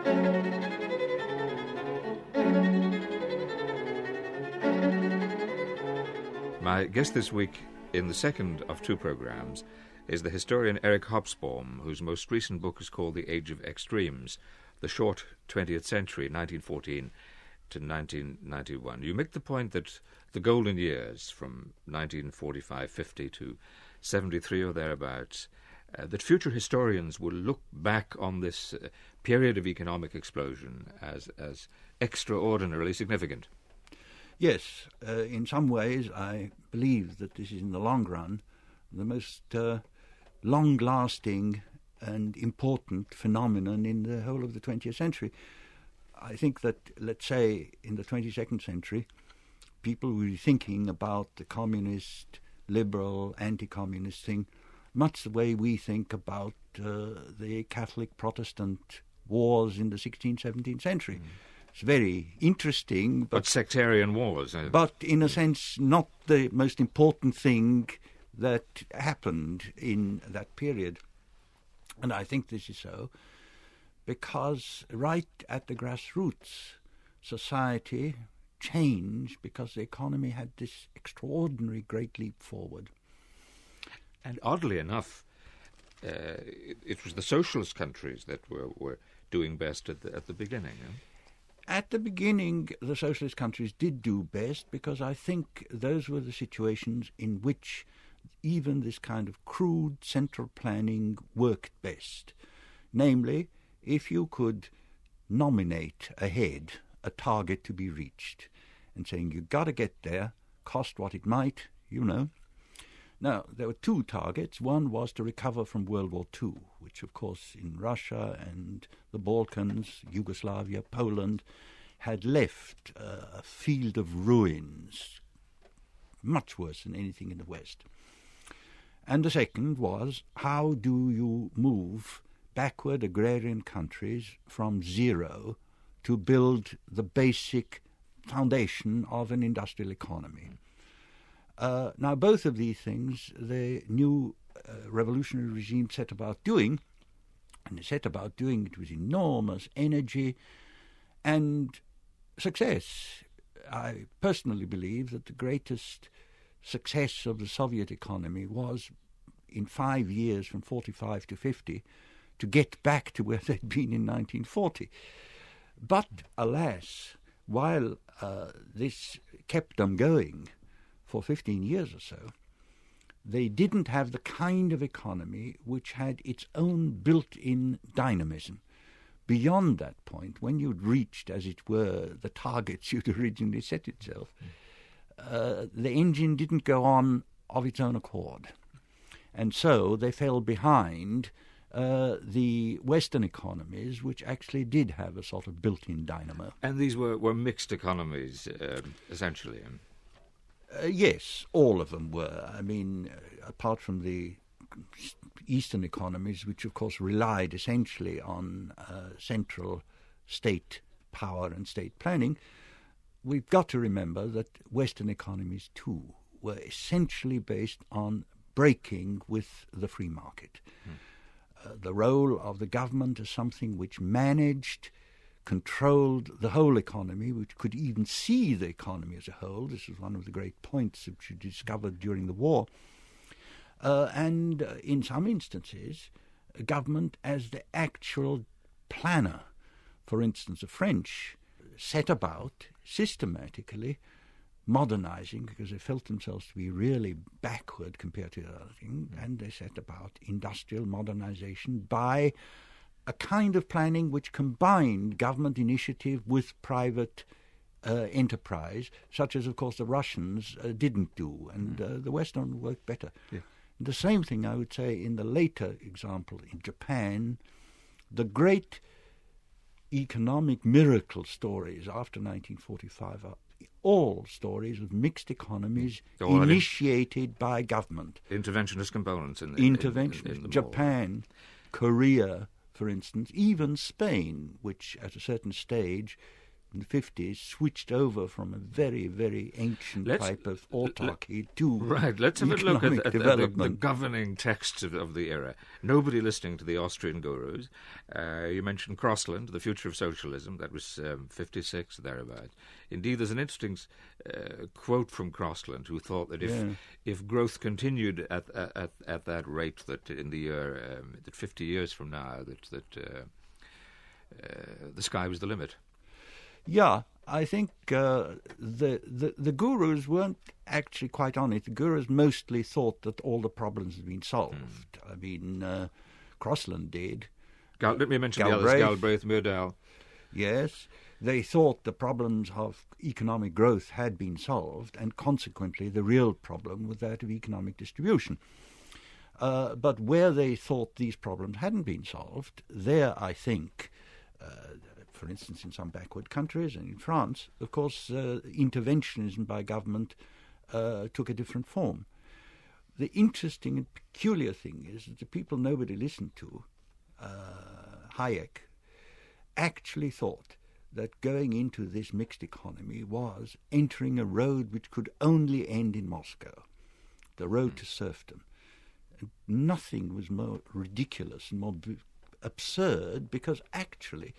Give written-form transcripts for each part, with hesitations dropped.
My guest this week in the second of two programmes is the historian Eric Hobsbawm, whose most recent book is called The Age of Extremes, The Short 20th Century, 1914 to 1991. You make the point that the golden years from 1945-50 to 73 or thereabouts, that future historians will look back on this period of economic explosion as extraordinarily significant. Yes, in some ways I believe that this is in the long run the most long-lasting and important phenomenon in the whole of the 20th century. I think that, let's say, in the 22nd century, people will be thinking about the communist, liberal, anti-communist thing much the way we think about the Catholic-Protestant wars in the 16th, 17th century. Mm. It's very interesting. But sectarian wars. But in a sense, not the most important thing that happened in that period. And I think this is so because right at the grassroots, society changed because the economy had this extraordinary great leap forward. And oddly enough, it was the socialist countries that were doing best at the beginning. At the beginning, the socialist countries did do best because I think those were the situations in which even this kind of crude central planning worked best. Namely, if you could nominate ahead a target to be reached and saying you've got to get there, cost what it might, you know. Now, there were two targets. One was to recover from World War II, which, of course, in Russia and the Balkans, Yugoslavia, Poland, had left a field of ruins, much worse than anything in the West. And the second was, how do you move backward agrarian countries from zero to build the basic foundation of an industrial economy? Now, both of these things the new revolutionary regime set about doing, and they set about doing it with enormous energy and success. I personally believe that the greatest success of the Soviet economy was, in 5 years from 45 to 50, to get back to where they'd been in 1940. But, alas, while this kept them going for 15 years or so, they didn't have the kind of economy which had its own built-in dynamism. Beyond that point, when you'd reached, as it were, the targets you'd originally set itself, the engine didn't go on of its own accord. And so they fell behind the Western economies, which actually did have a sort of built-in dynamo. And these were mixed economies, essentially. Yes, all of them were. I mean, apart from the Eastern economies, which of course relied essentially on central state power and state planning, we've got to remember that Western economies too were essentially based on breaking with the free market. The role of the government as something which managed, controlled the whole economy, which could even see the economy as a whole. This was one of the great points which you discovered during the war. And in some instances, government as the actual planner. For instance, the French set about systematically modernizing because they felt themselves to be really backward compared to the other thing, and they set about industrial modernization by a kind of planning which combined government initiative with private enterprise, such as, of course, the Russians didn't do, and the Western worked better. Yeah. The same thing, I would say, in the later example in Japan, the great economic miracle stories after 1945 are all stories of mixed economies initiated by government. Interventionist components in the Japan, Korea, for instance, even Spain, which at a certain stage in the 50s, switched over from a very, very ancient type of autarky to let's have a look at the development. governing texts of the era. Nobody listening to the Austrian gurus. You mentioned Crossland, The Future of Socialism. That was 56, thereabouts. Indeed, there's an interesting quote from Crossland, who thought that if growth continued at that rate, that in the year that 50 years from now, that the sky was the limit. Yeah, I think the gurus weren't actually quite on it. The gurus mostly thought that all the problems had been solved. I mean, Crossland did. Let me mention the others, Galbraith, Myrdal. Yes, they thought the problems of economic growth had been solved, and consequently the real problem was that of economic distribution. But where they thought these problems hadn't been solved, there I think, for instance, in some backward countries and in France, of course, interventionism by government took a different form. The interesting and peculiar thing is that the people nobody listened to, Hayek, actually thought that going into this mixed economy was entering a road which could only end in Moscow, the road to serfdom. And nothing was more ridiculous and more absurd, because actually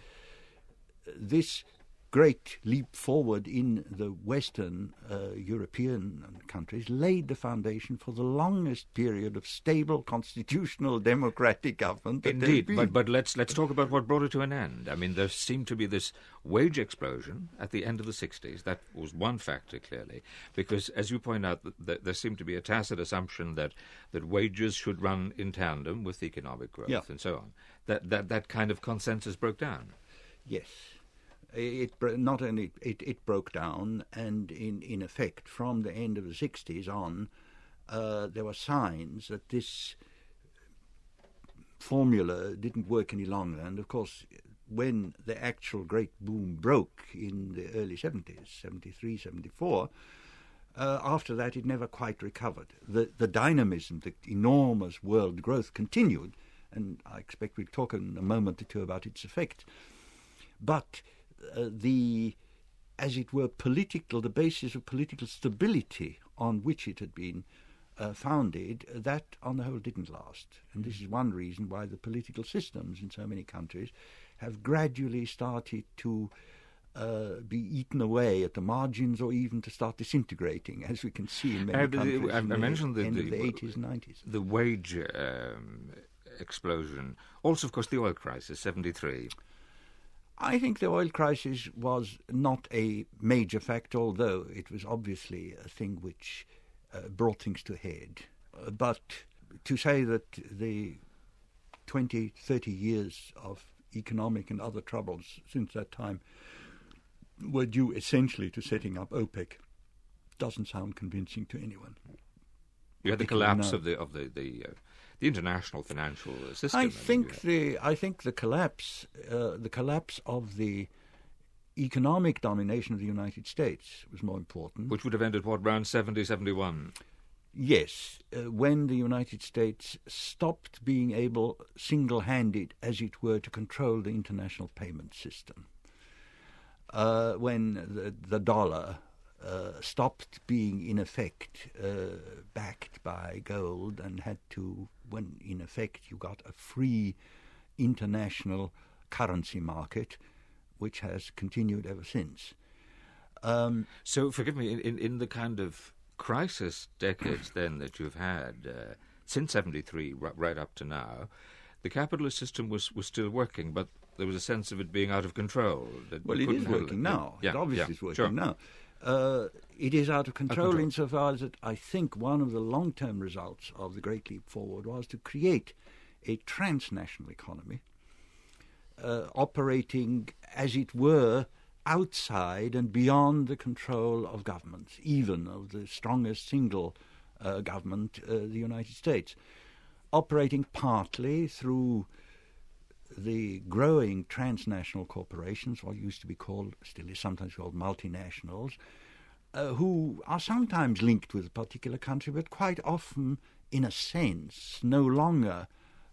this great leap forward in the Western European countries laid the foundation for the longest period of stable constitutional democratic government. Indeed, but let's talk about what brought it to an end. I mean, there seemed to be this wage explosion at the end of the 60s. That was one factor, clearly, because, as you point out, there seemed to be a tacit assumption that wages should run in tandem with economic growth and so on. That kind of consensus broke down. Yes. It broke down, and in effect, from the end of the 60s on, there were signs that this formula didn't work any longer. And of course, when the actual great boom broke in the early 70s, 73, 74, after that it never quite recovered. The dynamism, the enormous world growth continued, and I expect we'll talk in a moment or two about its effect. But as it were, the basis of political stability on which it had been founded, that on the whole didn't last. And this is one reason why the political systems in so many countries have gradually started to be eaten away at the margins, or even to start disintegrating, as we can see in many countries. I mentioned the end of the 80s and 90s. The wage explosion. Also, of course, the oil crisis, 73. I think the oil crisis was not a major factor, although it was obviously a thing which brought things to a head. But to say that the 20, 30 years of economic and other troubles since that time were due essentially to setting up OPEC doesn't sound convincing to anyone. You had the collapse of the international financial system. I think the collapse of the economic domination of the United States was more important. Which would have ended, around 70, 71? Yes, when the United States stopped being able, single-handed, as it were, to control the international payment system. When the dollar stopped being, in effect, backed by gold, and when in effect you got a free international currency market, which has continued ever since. So, forgive me, in the kind of crisis decades then that you've had, since 73 right up to now, the capitalist system was still working, but there was a sense of it being out of control. Well, it is working now. It obviously is working now. It is out of control insofar as that I think one of the long-term results of the Great Leap Forward was to create a transnational economy operating, as it were, outside and beyond the control of governments, even of the strongest single government, the United States, operating partly through the growing transnational corporations, what used to be called, still is sometimes called multinationals, who are sometimes linked with a particular country, but quite often, in a sense, no longer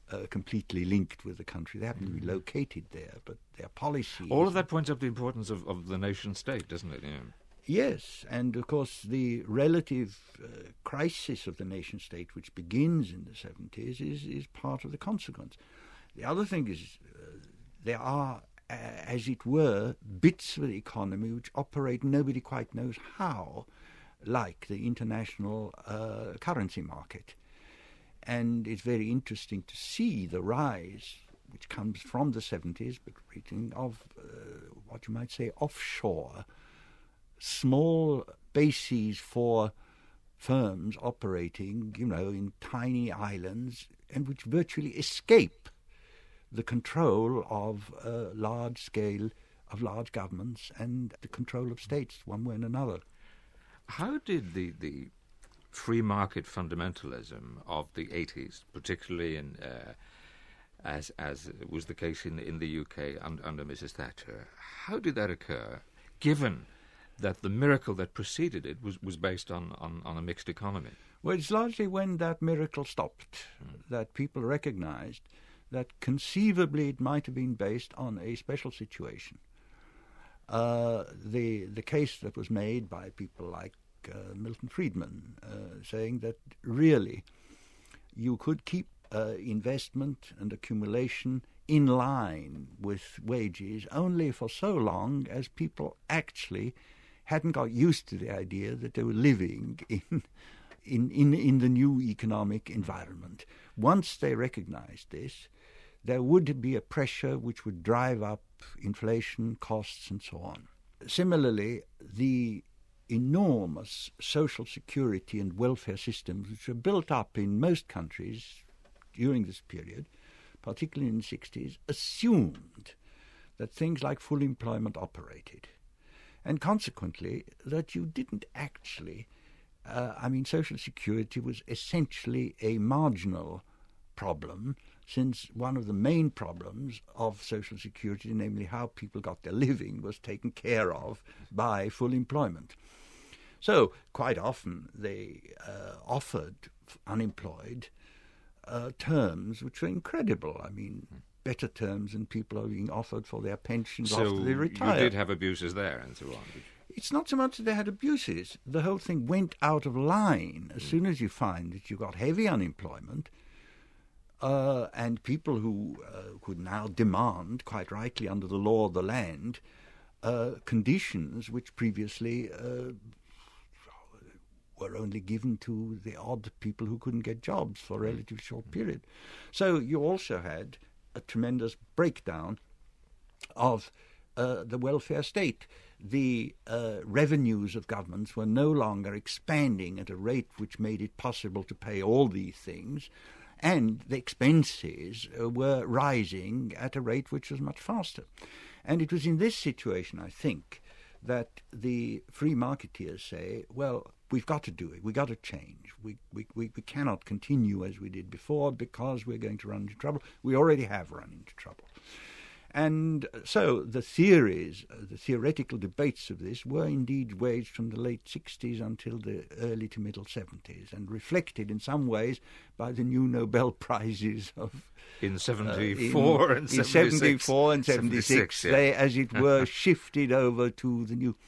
completely linked with the country. They happen to be located there, but their policies... All of that points up the importance of the nation-state, doesn't it? Yeah. Yes, and of course the relative crisis of the nation-state, which begins in the 70s, is part of the consequence. The other thing is there are, as it were, bits of the economy which operate nobody quite knows how, like the international currency market. And it's very interesting to see the rise, which comes from the 70s, but of what you might say offshore, small bases for firms operating, in tiny islands, and which virtually escape the control of large governments and the control of states, one way and another. How did the free market fundamentalism of the 80s, particularly as was the case in the UK under Mrs. Thatcher, how did that occur, given that the miracle that preceded it was based on a mixed economy? Well, it's largely when that miracle stopped that people recognized that conceivably it might have been based on a special situation. The case that was made by people like Milton Friedman, saying that really you could keep investment and accumulation in line with wages only for so long as people actually hadn't got used to the idea that they were living in the new economic environment. Once they recognized this, there would be a pressure which would drive up inflation, costs, and so on. Similarly, the enormous social security and welfare systems which were built up in most countries during this period, particularly in the 60s, assumed that things like full employment operated. And consequently, that you didn't actually... Social security was essentially a marginal problem, since one of the main problems of social security, namely how people got their living, was taken care of by full employment. So quite often they offered unemployed terms which were incredible. Better terms than people are being offered for their pensions after they retire. So you did have abuses there and so on. It's not so much that they had abuses. The whole thing went out of line as soon as you find that you got heavy unemployment, and people who could now demand, quite rightly under the law of the land, conditions which previously were only given to the odd people who couldn't get jobs for a relatively short period. So you also had a tremendous breakdown of the welfare state. The revenues of governments were no longer expanding at a rate which made it possible to pay all these things, and the expenses were rising at a rate which was much faster. And it was in this situation, I think, that the free marketeers say, well, we've got to do it, we've got to change. We cannot continue as we did before because we're going to run into trouble. We already have run into trouble. And so the theories, the theoretical debates of this were indeed waged from the late 60s until the early to middle 70s, and reflected in some ways by the new Nobel Prizes of... In 74 and 76. In 74 and 76, yeah. They, as it were, shifted over to the new...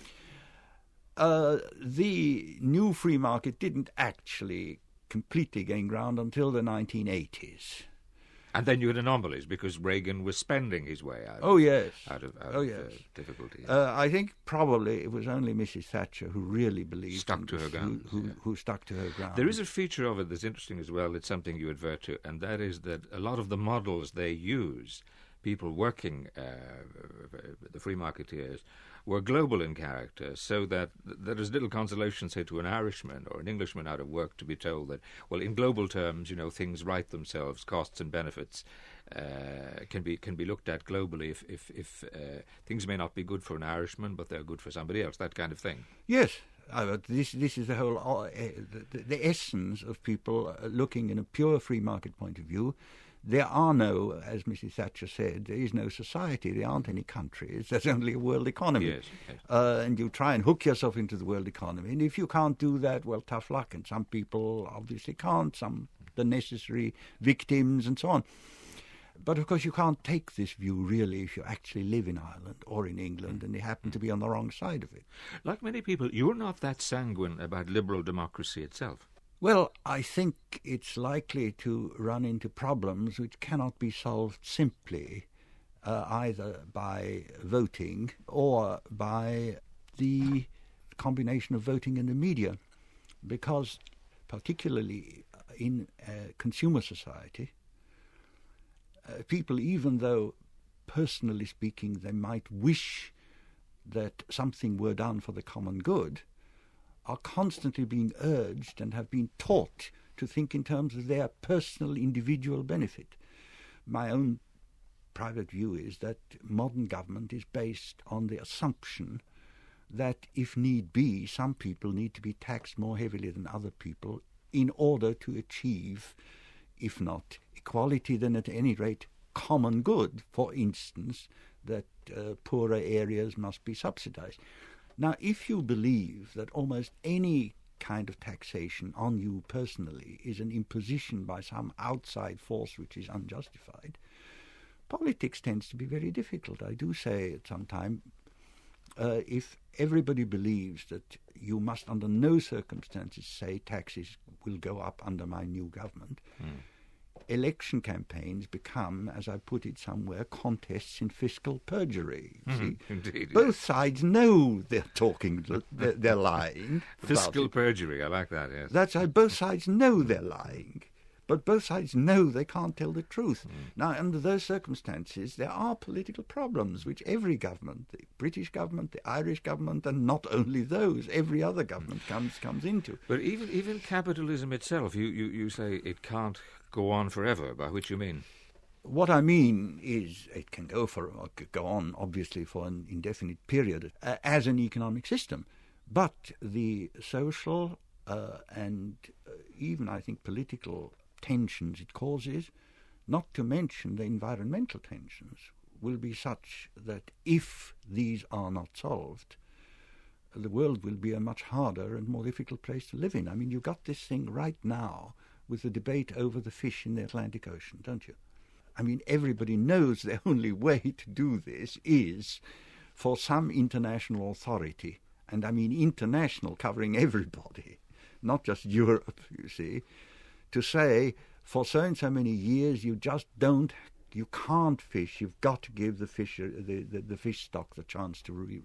The new free market didn't actually completely gain ground until the 1980s. And then you had anomalies because Reagan was spending his way out. Oh yes, out of difficulty. I think probably it was only Mrs. Thatcher who really believed stuck to her guns. Who stuck to her ground. There is a feature of it that's interesting as well. It's something you advert to, and that is that a lot of the models they use, people working, the free marketeers, were global in character, so that there is little consolation, say, to an Irishman or an Englishman out of work to be told that, well, in global terms, things right themselves, costs and benefits can be looked at globally. If things may not be good for an Irishman, but they're good for somebody else, that kind of thing. Yes. This is the whole the essence of people looking in a pure free market point of view. There are no, as Mrs. Thatcher said, there is no society, there aren't any countries, there's only a world economy. Yes. And you try and hook yourself into the world economy, and if you can't do that, well, tough luck, and some people obviously can't, some the necessary victims and so on. But of course you can't take this view really if you actually live in Ireland or in England and you happen to be on the wrong side of it. Like many people, you're not that sanguine about liberal democracy itself. Well, I think it's likely to run into problems which cannot be solved simply either by voting or by the combination of voting and the media, because particularly in a consumer society, people, even though personally speaking they might wish that something were done for the common good, are constantly being urged and have been taught to think in terms of their personal individual benefit. My own private view is that modern government is based on the assumption that if need be, some people need to be taxed more heavily than other people in order to achieve, if not equality, then at any rate common good. For instance, that poorer areas must be subsidized. Now, if you believe that almost any kind of taxation on you personally is an imposition by some outside force which is unjustified, politics tends to be very difficult. I do say at some time, if everybody believes that you must under no circumstances say taxes will go up under my new government, election campaigns become, as I put it somewhere, contests in fiscal perjury. See? Indeed. Both sides know they're talking, they're lying. Fiscal perjury, I like that, yes. That's right, both sides know they're lying, but both sides know they can't tell the truth. Now, under those circumstances, there are political problems which every government, the British government, the Irish government, and not only those, every other government comes into. But even capitalism itself, you say it can't go on forever, by which you mean? What I mean is it can go on, obviously, for an indefinite period as an economic system. But the social and even, I think, political tensions it causes, not to mention the environmental tensions, will be such that if these are not solved, the world will be a much harder and more difficult place to live in. I mean, you've got this thing right now with the debate over the fish in the Atlantic Ocean, don't you? I mean, everybody knows the only way to do this is for some international authority, and I mean international, covering everybody, not just Europe, you see, to say for so and so many years you can't fish. You've got to give the fish stock the chance to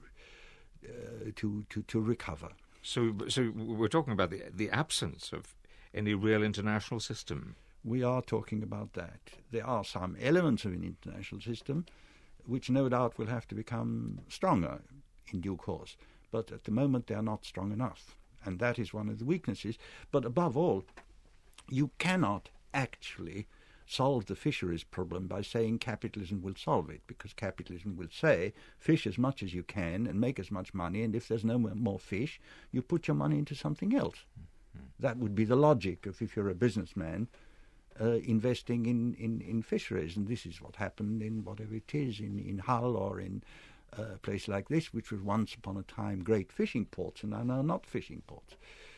recover. So we're talking about the absence of any real international system. We are talking about that. There are some elements of an international system which no doubt will have to become stronger in due course. But at the moment they are not strong enough. And that is one of the weaknesses. But above all, you cannot actually solve the fisheries problem by saying capitalism will solve it, because capitalism will say fish as much as you can and make as much money, and if there's no more fish, you put your money into something else. That would be the logic of, if you're a businessman, investing in fisheries. And this is what happened in whatever it is, in Hull or in a place like this, which was once upon a time great fishing ports and are now not fishing ports.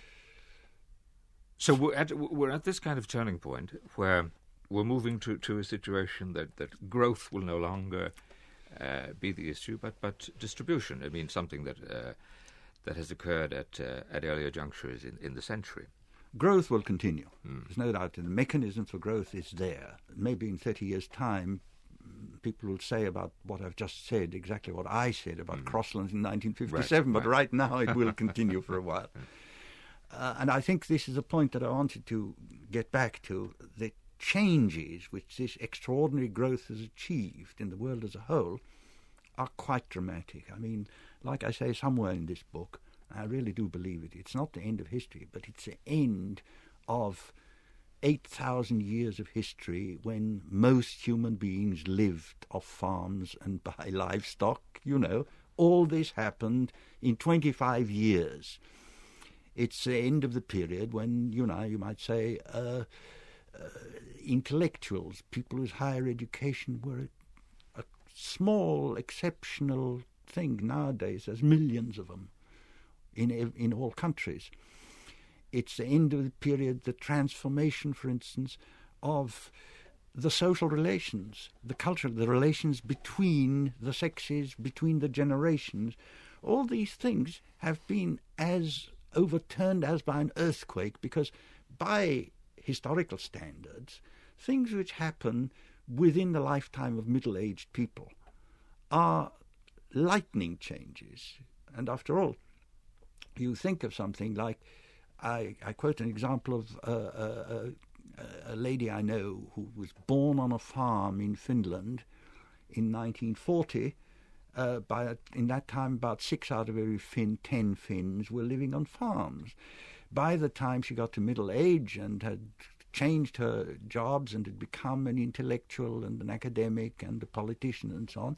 So we're at this kind of turning point where we're moving to a situation that growth will no longer be the issue, but distribution. I mean, something that has occurred at earlier junctures in the century. Growth will continue. There's no doubt the mechanism for growth is there. Maybe in 30 years' time, people will say about what I've just said exactly what I said about Crosslands in 1957, but right now it will continue for a while. And I think this is a point that I wanted to get back to. The changes which this extraordinary growth has achieved in the world as a whole are quite dramatic. I mean, like I say somewhere in this book, I really do believe it, it's not the end of history, but it's the end of 8,000 years of history when most human beings lived off farms and by livestock, you know. All this happened in 25 years. It's the end of the period when, you know, you might say intellectuals, people with higher education, were a small, exceptional thing. Nowadays there's millions of them in all countries. It's the end of the period, the transformation, for instance, of the social relations, the culture, the relations between the sexes, between the generations. All these things have been as overturned as by an earthquake, because by historical standards, things which happen within the lifetime of middle-aged people are lightning changes. And after all, you think of something like, I quote an example of a lady I know who was born on a farm in Finland in 1940. In that time, about 6 out of every 10 Finns were living on farms. By the time she got to middle age and had changed her jobs and had become an intellectual and an academic and a politician and so on,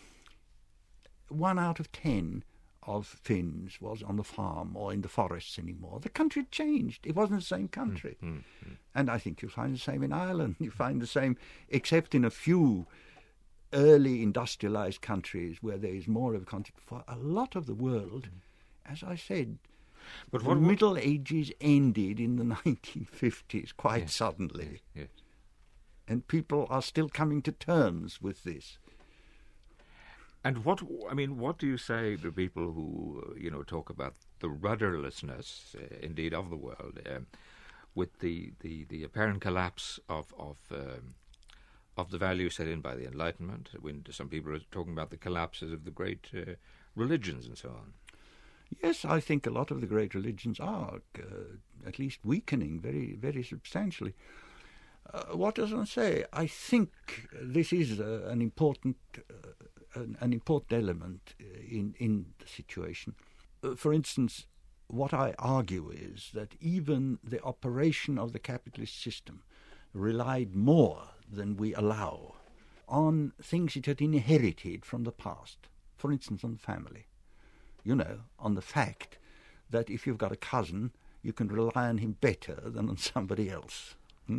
1 out of 10 of Finns was on the farm or in the forests anymore. The country had changed. It wasn't the same country. And I think you'll find the same in Ireland. You find the same, except in a few early industrialized countries where there is more of a contact. For a lot of the world, as I said, but the Middle Ages ended in the 1950s quite suddenly. Yes. And people are still coming to terms with this. And what do you say to people who, talk about the rudderlessness, indeed, of the world, with the apparent collapse of the values set in by the Enlightenment? When some people are talking about the collapses of the great religions and so on. Yes, I think a lot of the great religions are at least weakening very, very substantially. What does one say? I think this is an important element in the situation. For instance, what I argue is that even the operation of the capitalist system relied more than we allow on things it had inherited from the past. For instance, on the family. On the fact that if you've got a cousin, you can rely on him better than on somebody else.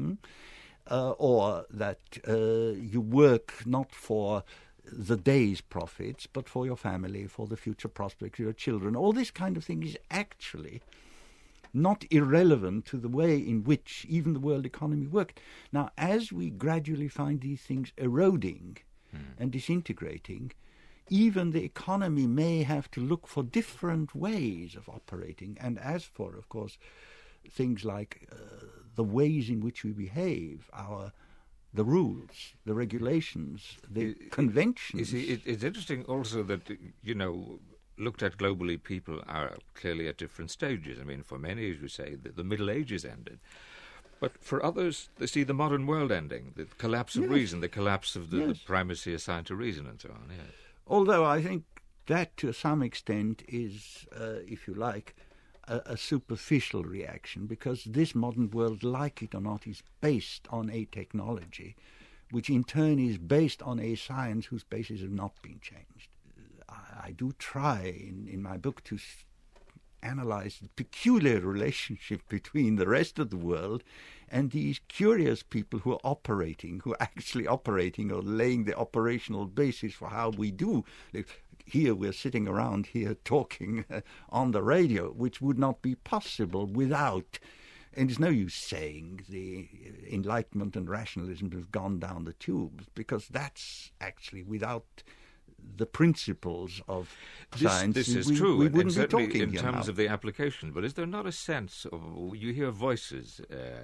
Or that you work not for the day's profits, but for your family, for the future prospects of your children. All this kind of thing is actually not irrelevant to the way in which even the world economy worked. Now, as we gradually find these things eroding and disintegrating, even the economy may have to look for different ways of operating. And as for, of course, things like the ways in which we behave, the rules, the regulations, the conventions. You see, it's interesting also that, looked at globally, people are clearly at different stages. I mean, for many, as you say, the Middle Ages ended. But for others, they see the modern world ending, the collapse of reason, the collapse of the primacy assigned to reason and so on. Yes. Although I think that to some extent is, if you like, a superficial reaction, because this modern world, like it or not, is based on a technology, which in turn is based on a science whose bases have not been changed. I do try in my book to analyze the peculiar relationship between the rest of the world and these curious people who are actually operating or laying the operational basis for how we do. Here we're sitting around here talking on the radio, which would not be possible without, and it's no use saying the Enlightenment and rationalism have gone down the tubes, because that's actually without the principles of science. This is true, we wouldn't be certainly talking in here terms now. of the application. But is there not a sense of, you hear voices,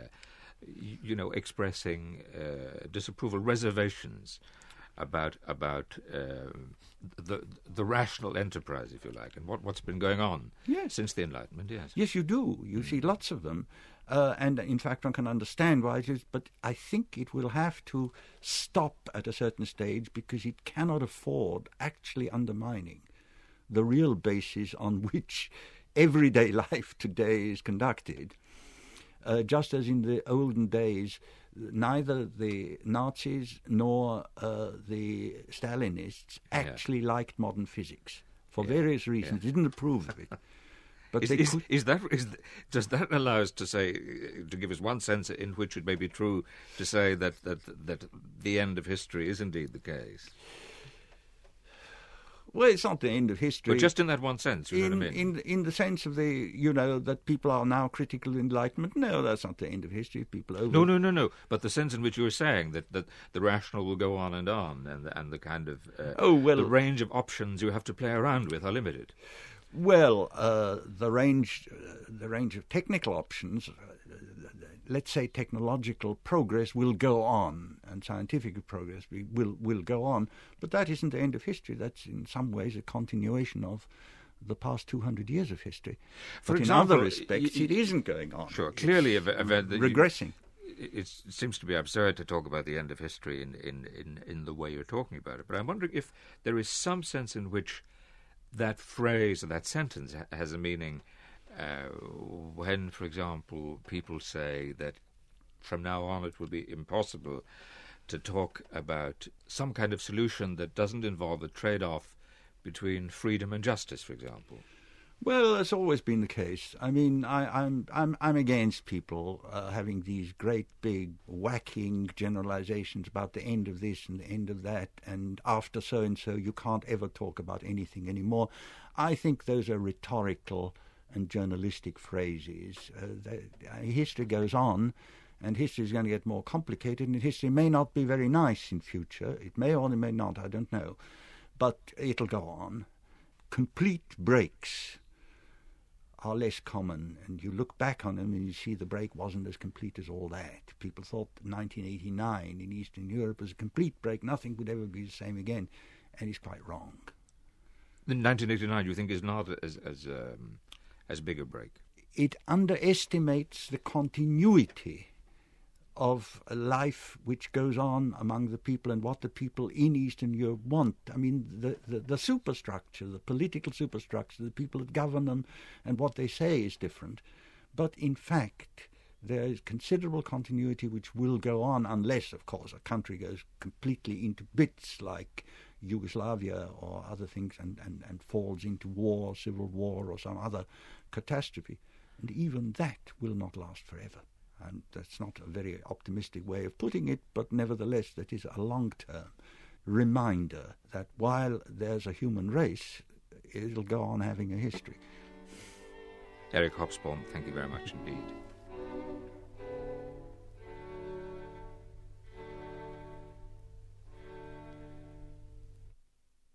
expressing disapproval, reservations about the rational enterprise, if you like, and what's been going on since the Enlightenment? Yes, you do. You see lots of them. And in fact, one can understand why it is, but I think it will have to stop at a certain stage, because it cannot afford actually undermining the real basis on which everyday life today is conducted. Just as in the olden days, neither the Nazis nor the Stalinists actually liked modern physics for various reasons, didn't approve of it. But does that allow us to say, to give us one sense in which it may be true to say that the end of history is indeed the case? Well, it's not the end of history. But just in that one sense, you know what I mean? In the sense of that people are now critical Enlightenment. No, that's not the end of history. People over. No. But the sense in which you were saying that the rational will go on, and the kind of the range of options you have to play around with are limited. Well, the range of technical options. Let's say technological progress will go on, and scientific progress will go on, but that isn't the end of history. That's in some ways a continuation of the past 200 years of history. For but example, in other respects, it isn't going on. Sure, clearly regressing. It seems to be absurd to talk about the end of history in the way you're talking about it, but I'm wondering if there is some sense in which that phrase or that sentence has a meaning. When, for example, people say that from now on it will be impossible to talk about some kind of solution that doesn't involve a trade-off between freedom and justice, for example. Well, that's always been the case. I mean, I'm against people having these great big whacking generalizations about the end of this and the end of that, and after so and so you can't ever talk about anything anymore. I think those are rhetorical and journalistic phrases. History goes on, and history is going to get more complicated, and history may not be very nice in future. It may or it may not, I don't know. But it'll go on. Complete breaks are less common, and you look back on them and you see the break wasn't as complete as all that. People thought 1989 in Eastern Europe was a complete break. Nothing would ever be the same again, and it's quite wrong. The 1989, you think, is not as big a break? It underestimates the continuity of a life which goes on among the people and what the people in Eastern Europe want. I mean, the superstructure, the political superstructure, the people that govern them and what they say is different. But in fact, there is considerable continuity which will go on unless, of course, a country goes completely into bits like Yugoslavia or other things and falls into war, civil war or some other catastrophe. And even that will not last forever. And that's not a very optimistic way of putting it, but nevertheless that is a long-term reminder that while there's a human race, it'll go on having a history. Eric Hobsbawm, thank you very much indeed.